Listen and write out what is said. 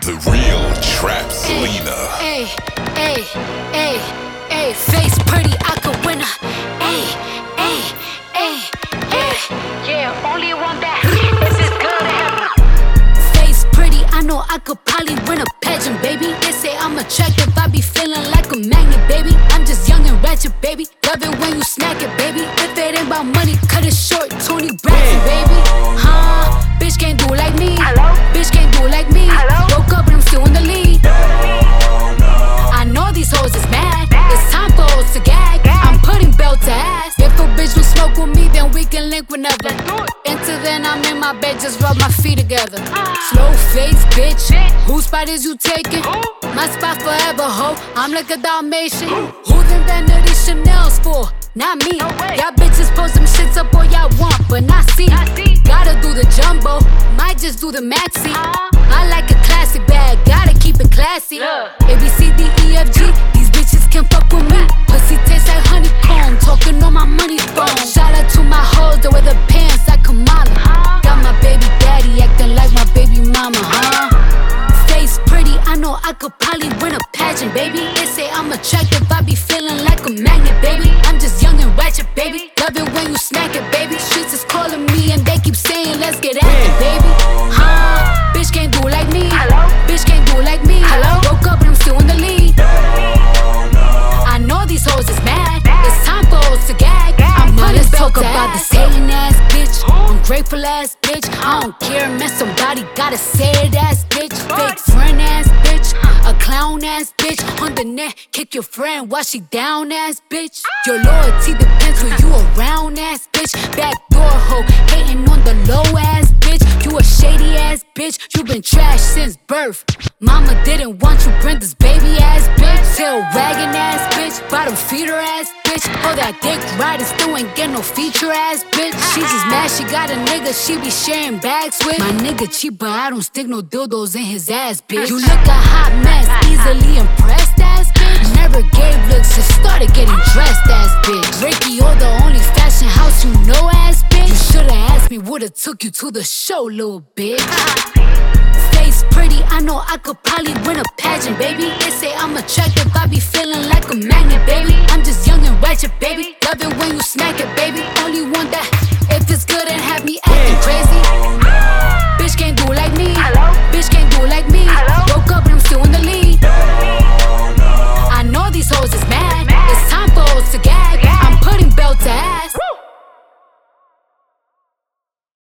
The real Trap Selena. Ay, ay, ay, ay, face pretty, I could win her. Ay, ay, ay, ay, yeah, only want that. This is good to have. Face pretty, I know I could probably win a pageant, baby. They say I'm attractive, I be feeling like a magnet, baby. I'm just young and ratchet, baby. Love it when you snack it, baby. If it ain't about money, cut it short, Tony Braxton, baby. Huh? Bitch can't do like me. Hello? Bitch can't do like me. Hello? Woke up and I'm still in the lead. I know these hoes is mad. It's time for hoes to gag. I'm putting belt to ass. If a bitch will smoke with me, then we can link whenever. Until then, I'm in my bed, just rub my feet together. Slow face, bitch. Whose spot is you taking? My spot forever, ho. I'm like a Dalmatian. Who them vanity Chanel's for? Not me. Y'all bitches post them shits up all y'all want, but not see. Gotta do the jumbo, might just do the maxi. I like a classic bag, gotta keep it classy. A, B, C, D, E, F, G, these bitches can fuck with me. Pussy tastes like honeycomb, talking on my money phone. Shout out to my hoes that wear the pants like Kamala. Got my baby daddy acting like my baby mama, huh? Face pretty, I know I could probably win a pageant, baby. They say I'm attractive, I be feeling like a magnet, baby. I'm just young and ratchet, baby. Love it when you snack it, baby. Streets is calling me and they keep saying let's get at it, baby. Huh? Bitch can't do like me. Hello? Bitch can't do like me. Hello? Woke up and I'm still in the lead. I know these hoes is mad. It's time for hoes to gag. Let's talk about this hating ass bitch. Ungrateful ass bitch. I don't care, man. Somebody gotta say it, ass bitch. Fake friend ass bitch. A clown ass bitch. On the net, kick your friend while she down ass bitch. Your loyalty depends who you around ass bitch. Backdoor hoe, hating on the low ass bitch. You a shady ass bitch. You been trash since birth. Mama didn't want you, Brenda's baby ass bitch. Tail wagging ass bitch. Bottom feeder ass bitch. All that dick riding still ain't get no feature ass bitch. She just mad she got a nigga she be sharing bags with. My nigga cheap, but I don't stick no dildos in his ass, bitch. You look a hot mess, easily impressed ass bitch. Never gave looks, just started getting dressed ass bitch. Ricky, you're the only fashion house you know ass bitch. You shoulda asked me, would've took you to the show, little bitch. Face pretty, I know I could probably win a pageant, baby. They say I'm attractive, I be feeling like a magnet, baby. I'm just young and ratchet, baby. Love it when you snack it, baby. Only want that if it's good and have me